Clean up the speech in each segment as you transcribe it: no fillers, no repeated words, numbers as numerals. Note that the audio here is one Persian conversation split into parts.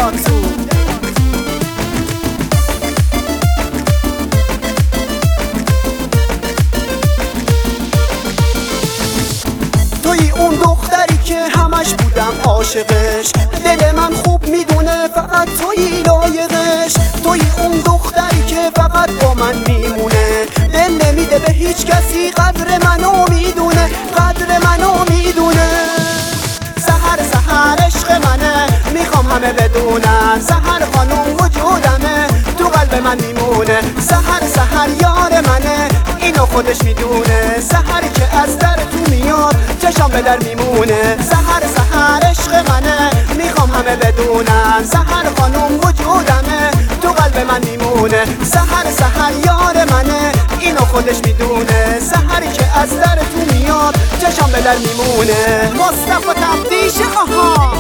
مانسو. توی اون دختری که همش بودم عاشقش، دل من خوب میدونه فقط توی لایقش. توی اون دختری که فقط با من میمونه، دل نمیده به هیچ کسی، قدر منو میدونه، قدر منو میدونه. سحر سحر عشق منه، میخوام همه بدونن، سحر خانوم وجودمه، تو قلب من میمونه. سحر سحر یار منه، اینو خودش میدونه، سحری که از در تو میاد چشام به در میمونه. سحر سحر عشق منه، میخوام همه بدونن، سحر خانوم وجودمه، تو قلب من میمونه. سحر سحر یار منه، اینو خودش میدونه، سحری که از در تو میاد چشام به در میمونه. مصطفی تفتیش آها.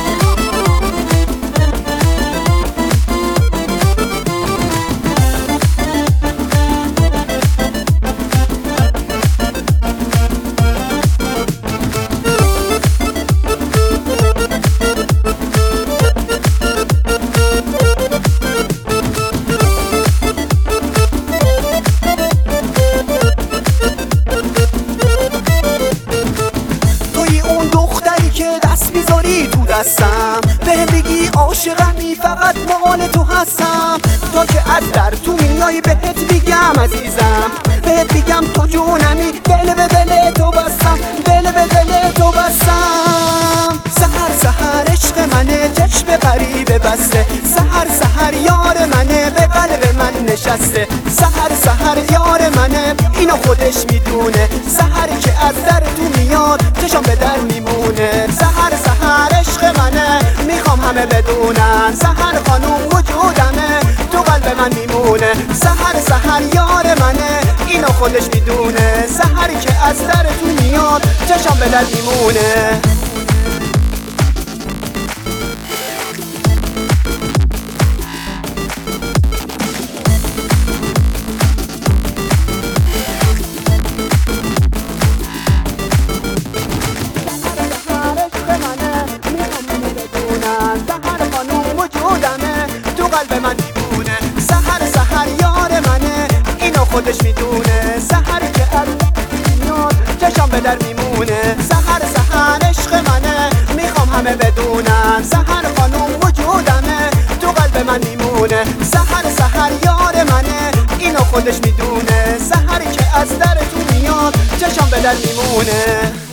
تو دستم به بگی عاشقمی، فقط مال تو هستم. تا که از در تو میای بهت بگم عزیزم، بهت بگم تو جونمی، دل به دل تو بستم، دل به دل تو بستم. سحر سحر عشق منه، چشم غریبه بسته، سحر سحر یار منه، به قلب من نشسته. سحر سحر یار منه، اینو خودش میدونه، سحری که از در تو میاد چشم به در میمونه. سحر سحر عشق منه، میخوام همه بدونن، سحر خانوم وجودمه، تو قلب من میمونه. سحر سحر یار منه، اینو خودش میدونه، سحری که از در تو میاد چشم به در میمونه. قلب من میمونه. سحر سحر یار منه، اینو خودش میدونه، سحری که از میاد چشام به در میمونه. سحر سحر عشق منه، میخوام همه بدونن، سحر خانوم وجودمه، تو قلب من میمونه. سحر سحر یار منه، اینو خودش میدونه، سحری که از در تو میاد چشام به در میمونه.